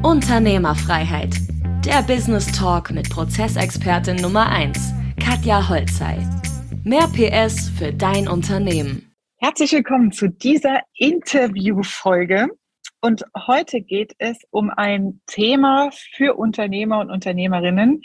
Unternehmerfreiheit. Der Business Talk mit Prozessexpertin Nummer 1, Katja Holzei. Mehr PS für dein Unternehmen. Herzlich willkommen zu dieser Interviewfolge. Und heute geht es um ein Thema für Unternehmer und Unternehmerinnen,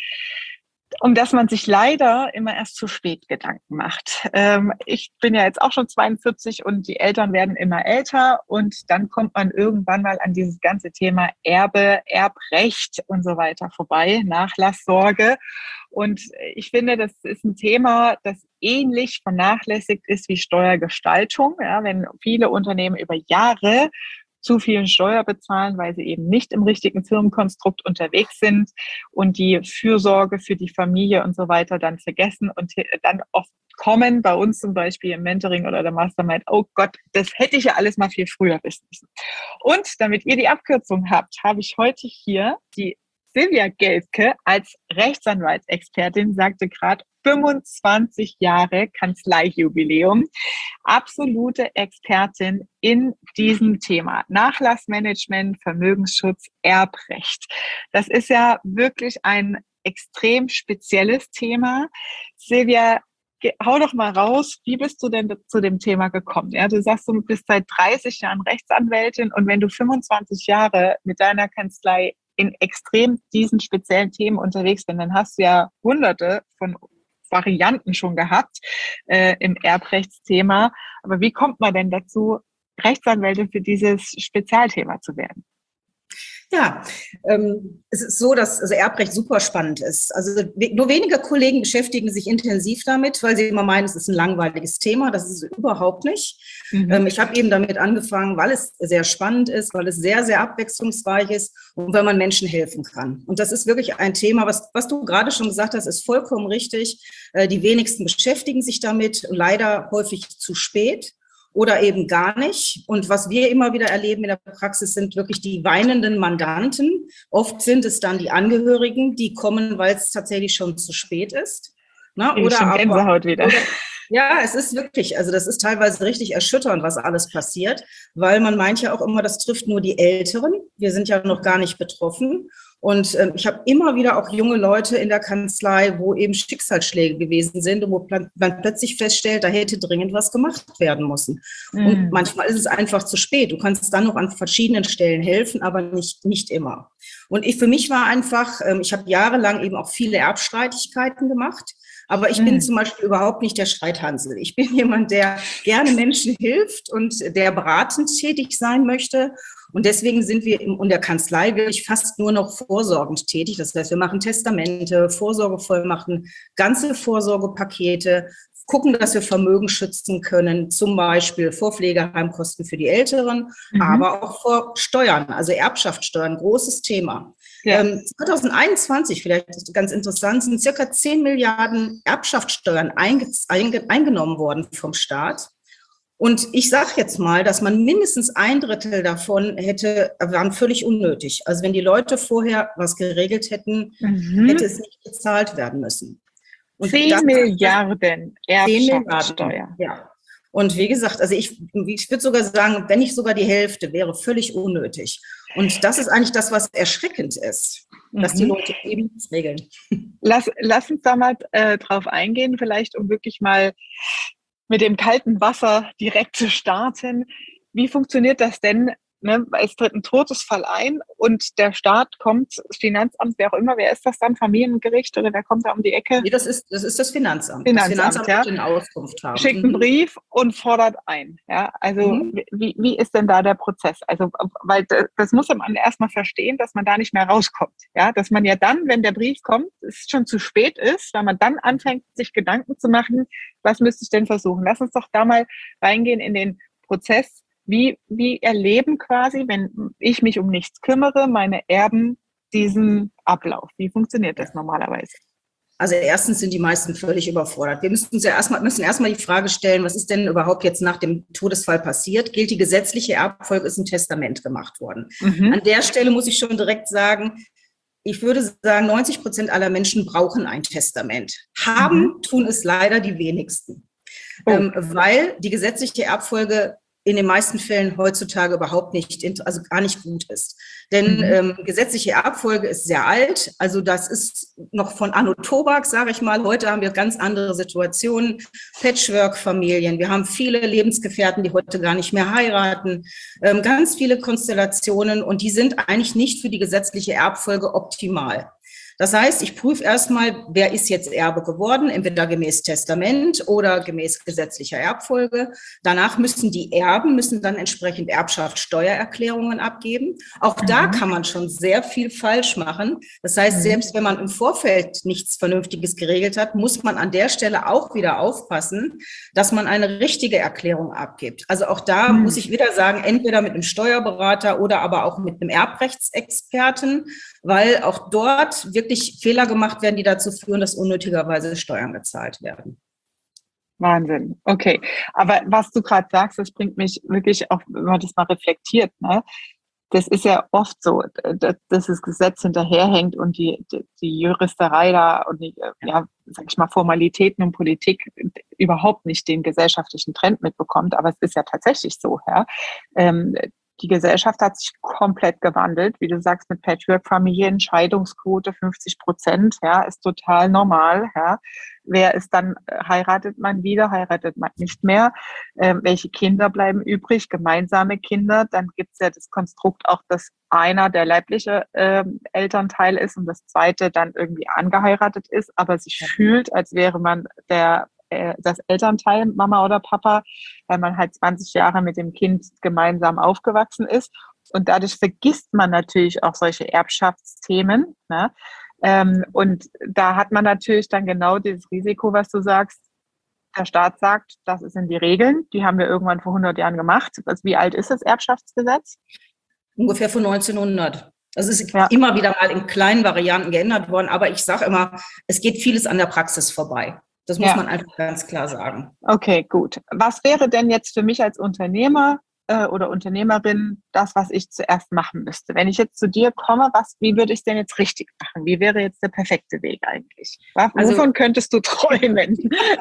um das man sich leider immer erst zu spät Gedanken macht. Ich bin ja jetzt auch schon 42 und die Eltern werden immer älter und dann kommt man irgendwann mal an dieses ganze Thema Erbe, Erbrecht und so weiter vorbei, Nachlasssorge. Und ich finde, das ist ein Thema, das ähnlich vernachlässigt ist wie Steuergestaltung. Ja, wenn viele Unternehmen über Jahre zu viel Steuer bezahlen, weil sie eben nicht im richtigen Firmenkonstrukt unterwegs sind und die Fürsorge für die Familie und so weiter dann vergessen und dann oft kommen bei uns zum Beispiel im Mentoring oder der Mastermind, oh Gott, das hätte ich ja alles mal viel früher wissen müssen. Und damit ihr die Abkürzung habt, habe ich heute hier die Silvia Gelske als Rechtsanwaltsexpertin, sagte gerade 25 Jahre Kanzleijubiläum, absolute Expertin in diesem Thema Nachlassmanagement, Vermögensschutz, Erbrecht. Das ist ja wirklich ein extrem spezielles Thema. Silvia, hau doch mal raus, wie bist du denn zu dem Thema gekommen? Ja, du sagst, du bist seit 30 Jahren Rechtsanwältin und wenn du 25 Jahre mit deiner Kanzlei in extrem diesen speziellen Themen unterwegs bist, dann hast du ja hunderte von Varianten schon gehabt im Erbrechtsthema. Aber wie kommt man denn dazu, Rechtsanwältin für dieses Spezialthema zu werden? Ja, es ist so, dass Erbrecht super spannend ist. Also nur wenige Kollegen beschäftigen sich intensiv damit, weil sie immer meinen, es ist ein langweiliges Thema. Das ist es überhaupt nicht. Ich habe eben damit angefangen, weil es sehr spannend ist, weil es sehr, sehr abwechslungsreich ist und weil man Menschen helfen kann. Und das ist wirklich ein Thema, was du gerade schon gesagt hast, ist vollkommen richtig. Die wenigsten beschäftigen sich damit, leider häufig zu spät. Oder eben gar nicht. Und was wir immer wieder erleben in der Praxis sind wirklich die weinenden Mandanten. Oft sind es dann die Angehörigen, die kommen, weil es tatsächlich schon zu spät ist. Na, oder schon Gänsehaut wieder. Ja, es ist wirklich, also das ist teilweise richtig erschütternd, was alles passiert, weil man meint ja auch immer, das trifft nur die Älteren. Wir sind ja noch gar nicht betroffen. Und ich habe immer wieder auch junge Leute in der Kanzlei, wo eben Schicksalsschläge gewesen sind und wo man plötzlich feststellt, da hätte dringend was gemacht werden müssen. Und manchmal ist es einfach zu spät. Du kannst dann noch an verschiedenen Stellen helfen, aber nicht immer. Und für mich war einfach, ich habe jahrelang eben auch viele Erbstreitigkeiten gemacht. Aber ich bin zum Beispiel überhaupt nicht der Streithansel. Ich bin jemand, der gerne Menschen hilft und der beratend tätig sein möchte. Und deswegen sind wir in der Kanzlei wirklich fast nur noch vorsorgend tätig. Das heißt, wir machen Testamente, Vorsorgevollmachten, ganze Vorsorgepakete, gucken, dass wir Vermögen schützen können, zum Beispiel vor Pflegeheimkosten für die Älteren, aber auch vor Steuern, also Erbschaftssteuern, großes Thema. Ja. 2021, vielleicht ist ganz interessant, sind circa 10 Milliarden Erbschaftssteuern eingenommen worden vom Staat. Und ich sage jetzt mal, dass man mindestens 1/3 davon waren völlig unnötig. Also wenn die Leute vorher was geregelt hätten, hätte es nicht bezahlt werden müssen. Und 10 Milliarden Erbschaftssteuer. Ja. Und wie gesagt, also ich würde sogar sagen, wenn nicht sogar die Hälfte, wäre völlig unnötig. Und das ist eigentlich das, was erschreckend ist, dass die Leute eben das regeln. Lass uns da mal drauf eingehen, vielleicht um wirklich mal mit dem kalten Wasser direkt zu starten. Wie funktioniert das denn? Ne, es tritt ein Todesfall ein und der Staat kommt, das Finanzamt, wer auch immer, wer ist das dann? Familiengericht oder wer kommt da um die Ecke? Nee, das ist das Finanzamt. Das Finanzamt ja. Wird eine Auskunft haben. Schickt einen Brief und fordert ein. Ja, also wie ist denn da der Prozess? Also, weil das muss man erstmal verstehen, dass man da nicht mehr rauskommt. Ja, dass man ja dann, wenn der Brief kommt, es schon zu spät ist, weil man dann anfängt, sich Gedanken zu machen, was müsste ich denn versuchen? Lass uns doch da mal reingehen in den Prozess. Wie erleben quasi, wenn ich mich um nichts kümmere, meine Erben diesen Ablauf? Wie funktioniert das normalerweise? Also erstens sind die meisten völlig überfordert. Wir müssen erstmal die Frage stellen, was ist denn überhaupt jetzt nach dem Todesfall passiert? Gilt die gesetzliche Erbfolge, ist ein Testament gemacht worden. An der Stelle muss ich schon direkt sagen, ich würde sagen, 90% aller Menschen brauchen ein Testament. Tun es leider die wenigsten. Weil die gesetzliche Erbfolge in den meisten Fällen heutzutage überhaupt nicht, also gar nicht gut ist. Denn gesetzliche Erbfolge ist sehr alt, also das ist noch von Anno Tobak, sage ich mal. Heute haben wir ganz andere Situationen, Patchwork-Familien, wir haben viele Lebensgefährten, die heute gar nicht mehr heiraten, ganz viele Konstellationen und die sind eigentlich nicht für die gesetzliche Erbfolge optimal. Das heißt, ich prüfe erstmal, wer ist jetzt Erbe geworden, entweder gemäß Testament oder gemäß gesetzlicher Erbfolge. Danach müssen die Erben dann entsprechend Erbschaftssteuererklärungen abgeben. Auch da kann man schon sehr viel falsch machen. Das heißt, selbst wenn man im Vorfeld nichts Vernünftiges geregelt hat, muss man an der Stelle auch wieder aufpassen, dass man eine richtige Erklärung abgibt. Also auch da muss ich wieder sagen, entweder mit einem Steuerberater oder aber auch mit einem Erbrechtsexperten, weil auch dort wirklich Fehler gemacht werden, die dazu führen, dass unnötigerweise Steuern gezahlt werden. Wahnsinn. Okay. Aber was du gerade sagst, das bringt mich wirklich auch, wenn man das mal reflektiert, ne? Das ist ja oft so, dass das Gesetz hinterherhängt und die Juristerei da und die, sag ich mal, Formalitäten und Politik überhaupt nicht den gesellschaftlichen Trend mitbekommt. Aber es ist ja tatsächlich so, ja. Die Gesellschaft hat sich komplett gewandelt. Wie du sagst, mit Patchwork-Familien, Scheidungsquote 50%, ja, ist total normal, ja. Wer ist dann, heiratet man wieder, heiratet man nicht mehr? Welche Kinder bleiben übrig? Gemeinsame Kinder. Dann gibt's ja das Konstrukt auch, dass einer der leibliche Elternteil ist und das zweite dann irgendwie angeheiratet ist, aber sich fühlt, als wäre man das Elternteil, Mama oder Papa, weil man halt 20 Jahre mit dem Kind gemeinsam aufgewachsen ist. Und dadurch vergisst man natürlich auch solche Erbschaftsthemen, ne? Und da hat man natürlich dann genau dieses Risiko, was du sagst. Der Staat sagt, das sind die Regeln, die haben wir irgendwann vor 100 Jahren gemacht. Also wie alt ist das Erbschaftsgesetz? Ungefähr von 1900. Das ist immer wieder mal in kleinen Varianten geändert worden, aber ich sage immer, es geht vieles an der Praxis vorbei. Das muss man einfach ganz klar sagen. Okay, gut. Was wäre denn jetzt für mich als Unternehmer oder Unternehmerin das, was ich zuerst machen müsste? Wenn ich jetzt zu dir komme, wie würde ich es denn jetzt richtig machen? Wie wäre jetzt der perfekte Weg eigentlich? Wovon könntest du träumen?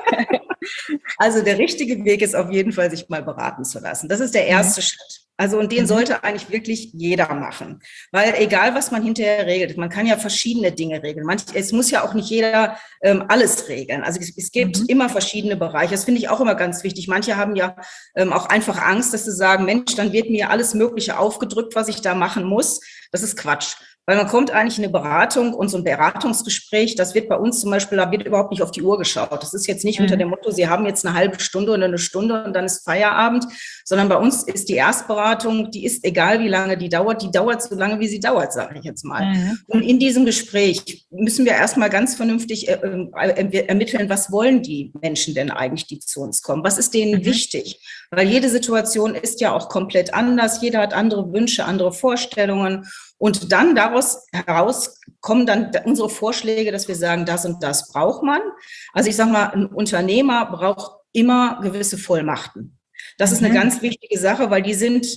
Also der richtige Weg ist auf jeden Fall, sich mal beraten zu lassen. Das ist der erste Schritt. Also und den sollte eigentlich wirklich jeder machen. Weil egal, was man hinterher regelt, man kann ja verschiedene Dinge regeln. Es muss ja auch nicht jeder alles regeln. Also es gibt immer verschiedene Bereiche. Das finde ich auch immer ganz wichtig. Manche haben ja auch einfach Angst, dass sie sagen, Mensch, dann wird mir alles Mögliche aufgedrückt, was ich da machen muss. Das ist Quatsch. Weil man kommt eigentlich in eine Beratung und so ein Beratungsgespräch, das wird bei uns zum Beispiel, da wird überhaupt nicht auf die Uhr geschaut. Das ist jetzt nicht unter dem Motto, Sie haben jetzt eine halbe Stunde oder eine Stunde und dann ist Feierabend, sondern bei uns ist die Erstberatung, die ist egal, wie lange die dauert so lange, wie sie dauert, sage ich jetzt mal. Und in diesem Gespräch müssen wir erstmal ganz vernünftig ermitteln, was wollen die Menschen denn eigentlich, die zu uns kommen? Was ist denen wichtig? Weil jede Situation ist ja auch komplett anders, jeder hat andere Wünsche, andere Vorstellungen. Und dann daraus heraus kommen dann unsere Vorschläge, dass wir sagen, das und das braucht man. Also ich sage mal, ein Unternehmer braucht immer gewisse Vollmachten. Das ist eine ganz wichtige Sache, weil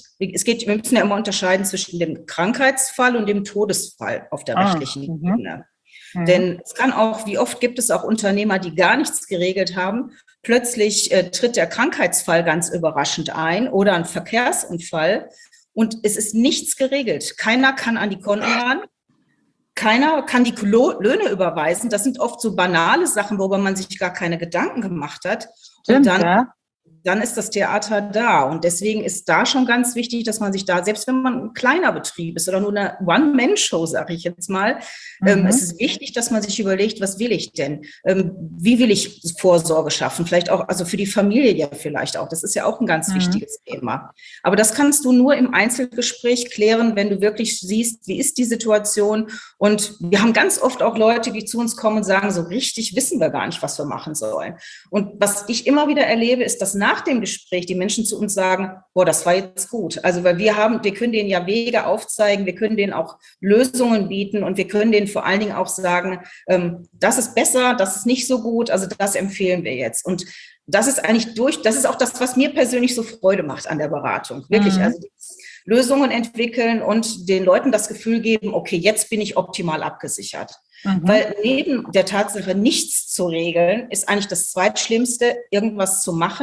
wir müssen ja immer unterscheiden zwischen dem Krankheitsfall und dem Todesfall auf der rechtlichen Ebene. Denn es kann auch, wie oft gibt es auch Unternehmer, die gar nichts geregelt haben. Plötzlich tritt der Krankheitsfall ganz überraschend ein oder ein Verkehrsunfall. Und es ist nichts geregelt. Keiner kann an die Konten ran. Keiner kann die Löhne überweisen. Das sind oft so banale Sachen, worüber man sich gar keine Gedanken gemacht hat. Und dann ist das Theater da. Und deswegen ist da schon ganz wichtig, dass man sich da, selbst wenn man ein kleiner Betrieb ist oder nur eine One-Man-Show, sage ich jetzt mal, es ist wichtig, dass man sich überlegt, was will ich denn? Wie will ich Vorsorge schaffen? Vielleicht auch, also für die Familie vielleicht auch. Das ist ja auch ein ganz wichtiges Thema. Aber das kannst du nur im Einzelgespräch klären, wenn du wirklich siehst, wie ist die Situation. Und wir haben ganz oft auch Leute, die zu uns kommen und sagen, so richtig wissen wir gar nicht, was wir machen sollen. Und was ich immer wieder erlebe, ist, dass nach dem Gespräch die Menschen zu uns sagen, boah, das war jetzt gut. Also weil wir können denen ja Wege aufzeigen, wir können denen auch Lösungen bieten und wir können denen vor allen Dingen auch sagen, das ist besser, das ist nicht so gut, also das empfehlen wir jetzt. Und das ist eigentlich das ist auch das, was mir persönlich so Freude macht an der Beratung. Wirklich, also Lösungen entwickeln und den Leuten das Gefühl geben, okay, jetzt bin ich optimal abgesichert. Weil neben der Tatsache, nichts zu regeln, ist eigentlich das Zweitschlimmste, irgendwas zu machen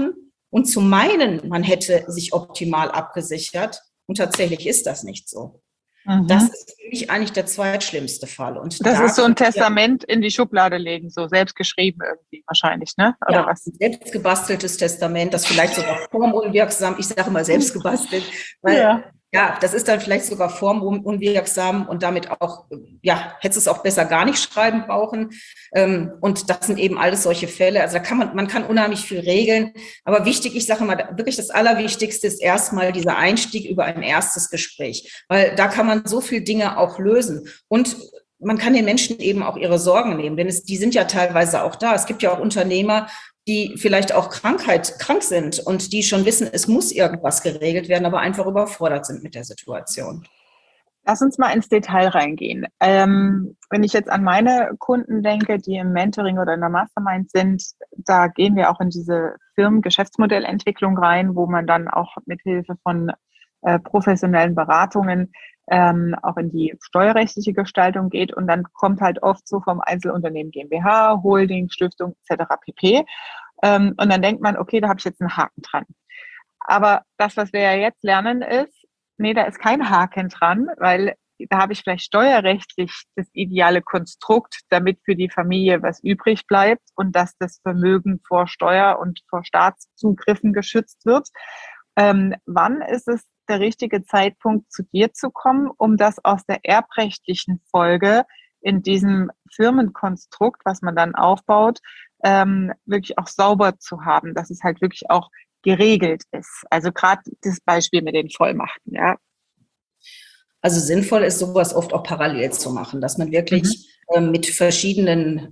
und zu meinen, man hätte sich optimal abgesichert. Und tatsächlich ist das nicht so. Das ist für mich eigentlich der zweitschlimmste Fall. Und das da ist so ein Testament in die Schublade legen, so selbst geschrieben irgendwie wahrscheinlich, ne? Oder was? Ein selbst gebasteltes Testament, das vielleicht sogar formunwirksam, ich sage mal selbst gebastelt, weil das ist dann vielleicht sogar formunwirksam und damit auch, hätte es auch besser gar nicht schreiben brauchen. Und das sind eben alles solche Fälle. Also man kann unheimlich viel regeln. Aber wichtig, ich sage mal, wirklich das Allerwichtigste ist erstmal dieser Einstieg über ein erstes Gespräch, weil da kann man so viele Dinge auch lösen. Und man kann den Menschen eben auch ihre Sorgen nehmen, denn die sind ja teilweise auch da. Es gibt ja auch Unternehmer, die vielleicht auch krank sind und die schon wissen, es muss irgendwas geregelt werden, aber einfach überfordert sind mit der Situation. Lass uns mal ins Detail reingehen. Wenn ich jetzt an meine Kunden denke, die im Mentoring oder in der Mastermind sind, da gehen wir auch in diese Firmen-Geschäftsmodellentwicklung rein, wo man dann auch mit Hilfe von professionellen Beratungen auch in die steuerrechtliche Gestaltung geht. Und dann kommt halt oft so vom Einzelunternehmen GmbH, Holding, Stiftung etc. pp. Und dann denkt man, okay, da habe ich jetzt einen Haken dran. Aber das, was wir ja jetzt lernen, ist, nee, da ist kein Haken dran, weil da habe ich vielleicht steuerrechtlich das ideale Konstrukt, damit für die Familie was übrig bleibt und dass das Vermögen vor Steuer- und vor Staatszugriffen geschützt wird. Wann ist es der richtige Zeitpunkt, zu dir zu kommen, um das aus der erbrechtlichen Folge in diesem Firmenkonstrukt, was man dann aufbaut, wirklich auch sauber zu haben, dass es halt wirklich auch geregelt ist. Also gerade das Beispiel mit den Vollmachten, ja. Also sinnvoll ist sowas oft auch parallel zu machen, dass man wirklich mit verschiedenen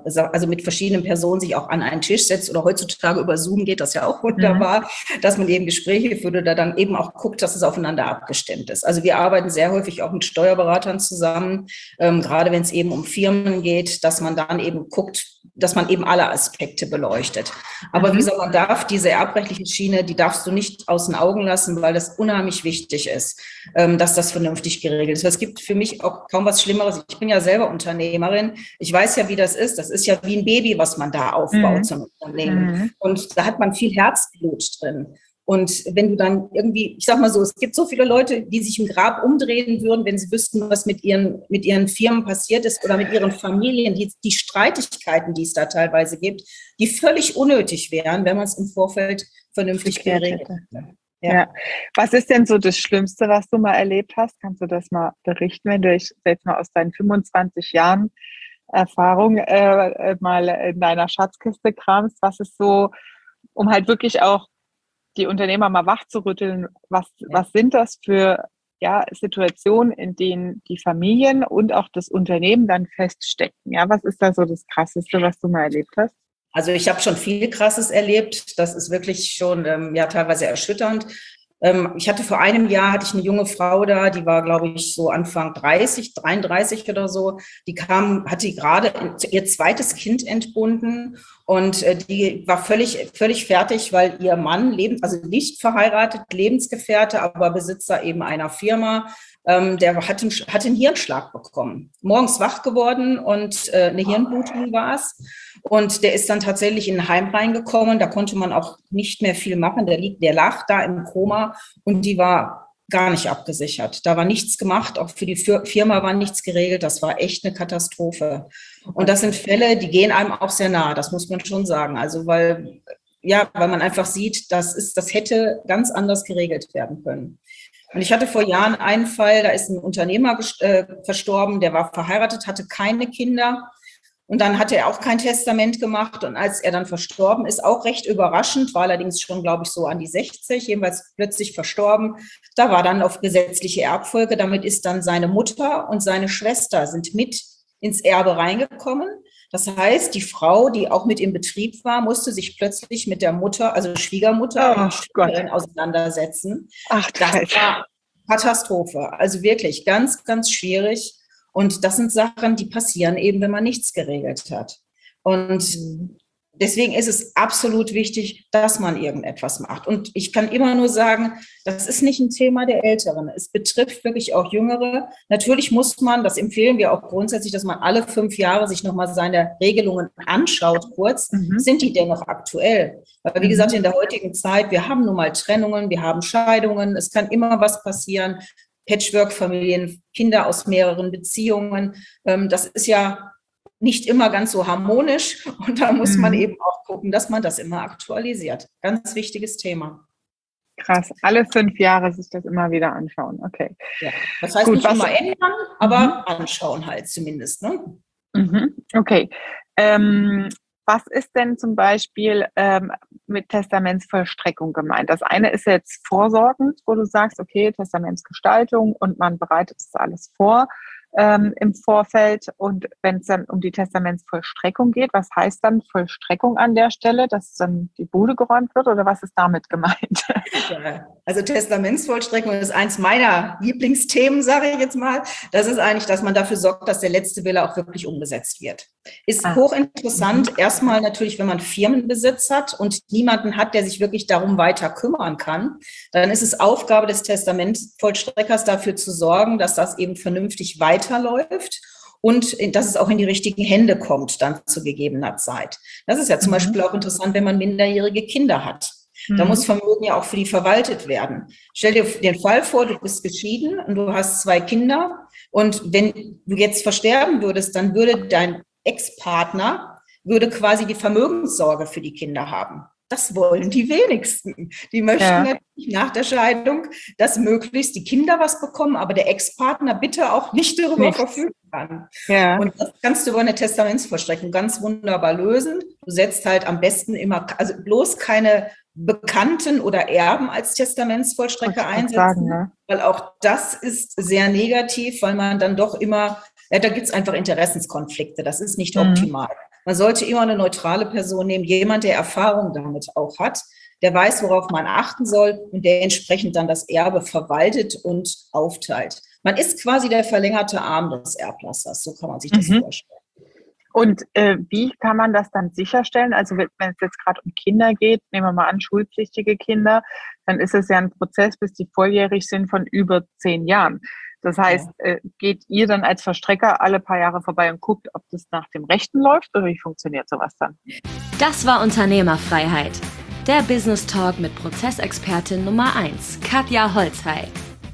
Personen sich auch an einen Tisch setzt oder heutzutage über Zoom geht das ja auch wunderbar, dass man eben Gespräche führt oder dann eben auch guckt, dass es aufeinander abgestimmt ist. Also wir arbeiten sehr häufig auch mit Steuerberatern zusammen, gerade wenn es eben um Firmen geht, dass man dann eben guckt, dass man eben alle Aspekte beleuchtet. Aber wie gesagt, man darf diese erbrechtliche Schiene, die darfst du nicht aus den Augen lassen, weil das unheimlich wichtig ist, dass das vernünftig geregelt ist. Es gibt für mich auch kaum was Schlimmeres. Ich bin ja selber Unternehmerin. Ich weiß ja, wie das ist. Das ist ja wie ein Baby, was man da aufbaut zum Unternehmen. Und da hat man viel Herzblut drin. Und wenn du dann irgendwie, ich sag mal so, es gibt so viele Leute, die sich im Grab umdrehen würden, wenn sie wüssten, was mit ihren Firmen passiert ist oder mit ihren Familien, die Streitigkeiten, die es da teilweise gibt, die völlig unnötig wären, wenn man es im Vorfeld vernünftig geregelt hätte. Ja. Was ist denn so das Schlimmste, was du mal erlebt hast? Kannst du das mal berichten, wenn du jetzt mal aus deinen 25 Jahren Erfahrung mal in deiner Schatzkiste kramst? Was ist so, um halt wirklich auch die Unternehmer mal wach zu rütteln, was sind das für Situationen, in denen die Familien und auch das Unternehmen dann feststecken? Ja, was ist da so das Krasseste, was du mal erlebt hast? Also ich habe schon viel Krasses erlebt. Das ist wirklich schon teilweise erschütternd. Vor einem Jahr hatte ich eine junge Frau da, die war, glaube ich, so Anfang 33 oder so. Hatte gerade ihr zweites Kind entbunden und die war völlig fertig, weil ihr Mann, also nicht verheiratet, Lebensgefährte, aber Besitzer eben einer Firma, der hat einen Hirnschlag bekommen. Morgens wach geworden und eine Hirnblutung war es. Und der ist dann tatsächlich in ein Heim reingekommen. Da konnte man auch nicht mehr viel machen. Der lag da im Koma und die war gar nicht abgesichert. Da war nichts gemacht. Auch für die Firma war nichts geregelt. Das war echt eine Katastrophe. Und das sind Fälle, die gehen einem auch sehr nahe. Das muss man schon sagen. Also weil man einfach sieht, das hätte ganz anders geregelt werden können. Und ich hatte vor Jahren einen Fall, da ist ein Unternehmer verstorben, der war verheiratet, hatte keine Kinder. Und dann hatte er auch kein Testament gemacht. Und als er dann verstorben ist, auch recht überraschend, war allerdings schon, glaube ich, so an die 60, jedenfalls plötzlich verstorben. Da war dann auf gesetzliche Erbfolge. Damit ist dann seine Mutter und seine Schwester sind mit ins Erbe reingekommen. Das heißt, die Frau, die auch mit im Betrieb war, musste sich plötzlich mit der Mutter, also Schwiegermutter und Schwiegerin auseinandersetzen. Das war Katastrophe. Also wirklich ganz, ganz schwierig. Und das sind Sachen, die passieren eben, wenn man nichts geregelt hat. Und deswegen ist es absolut wichtig, dass man irgendetwas macht. Und ich kann immer nur sagen, das ist nicht ein Thema der Älteren. Es betrifft wirklich auch Jüngere. Natürlich muss man, das empfehlen wir auch grundsätzlich, dass man alle 5 Jahre sich nochmal seine Regelungen anschaut, kurz. Sind die denn noch aktuell? Weil, wie gesagt, in der heutigen Zeit, wir haben nun mal Trennungen, wir haben Scheidungen, es kann immer was passieren. Patchwork-Familien, Kinder aus mehreren Beziehungen. Das ist ja nicht immer ganz so harmonisch und da muss man eben auch gucken, dass man das immer aktualisiert. Ganz wichtiges Thema. Krass, alle 5 Jahre sich das immer wieder anschauen, okay. Ja, das heißt gut, nicht immer ändern, aber anschauen halt zumindest. Ne? Okay, was ist denn zum Beispiel mit Testamentsvollstreckung gemeint? Das eine ist jetzt vorsorgend, wo du sagst, okay, Testamentsgestaltung und man bereitet das alles vor im Vorfeld. Und wenn es dann um die Testamentsvollstreckung geht, was heißt dann Vollstreckung an der Stelle, dass dann die Bude geräumt wird oder was ist damit gemeint? Ja, also Testamentsvollstreckung ist eins meiner Lieblingsthemen, sage ich jetzt mal. Das ist eigentlich, dass man dafür sorgt, dass der letzte Wille auch wirklich umgesetzt wird. Ist hochinteressant, erstmal natürlich, wenn man Firmenbesitz hat und niemanden hat, der sich wirklich darum weiter kümmern kann, dann ist es Aufgabe des Testamentsvollstreckers dafür zu sorgen, dass das eben vernünftig weiterläuft und dass es auch in die richtigen Hände kommt dann zu gegebener Zeit. Das ist ja zum Beispiel auch interessant, wenn man minderjährige Kinder hat. Da muss Vermögen ja auch für die verwaltet werden. Stell dir den Fall vor, du bist geschieden und du hast 2 Kinder und wenn du jetzt versterben würdest, dann würde dein Ex-Partner quasi die Vermögenssorge für die Kinder haben. Das wollen die wenigsten. Die möchten natürlich nach der Scheidung, dass möglichst die Kinder was bekommen, aber der Ex-Partner bitte auch nicht darüber verfügen kann. Ja. Und das kannst du über eine Testamentsvollstreckung ganz wunderbar lösen. Du setzt halt am besten immer, also bloß keine Bekannten oder Erben als Testamentsvollstrecker einsetzen, weil auch das ist sehr negativ, weil man dann doch immer, da gibt es einfach Interessenskonflikte, das ist nicht optimal. Man sollte immer eine neutrale Person nehmen, jemand, der Erfahrung damit auch hat, der weiß, worauf man achten soll und der entsprechend dann das Erbe verwaltet und aufteilt. Man ist quasi der verlängerte Arm des Erblassers, so kann man sich das vorstellen. Und wie kann man das dann sicherstellen? Also wenn es jetzt gerade um Kinder geht, nehmen wir mal an, schulpflichtige Kinder, dann ist es ja ein Prozess, bis die volljährig sind, von über 10 Jahren. Das heißt, geht ihr dann als Vollstrecker alle paar Jahre vorbei und guckt, ob das nach dem Rechten läuft oder wie funktioniert sowas dann? Das war Unternehmerfreiheit. Der Business Talk mit Prozessexpertin Nummer 1, Katja Holzhey.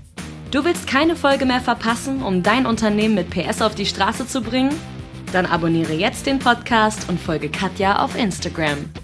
Du willst keine Folge mehr verpassen, um dein Unternehmen mit PS auf die Straße zu bringen? Dann abonniere jetzt den Podcast und folge Katja auf Instagram.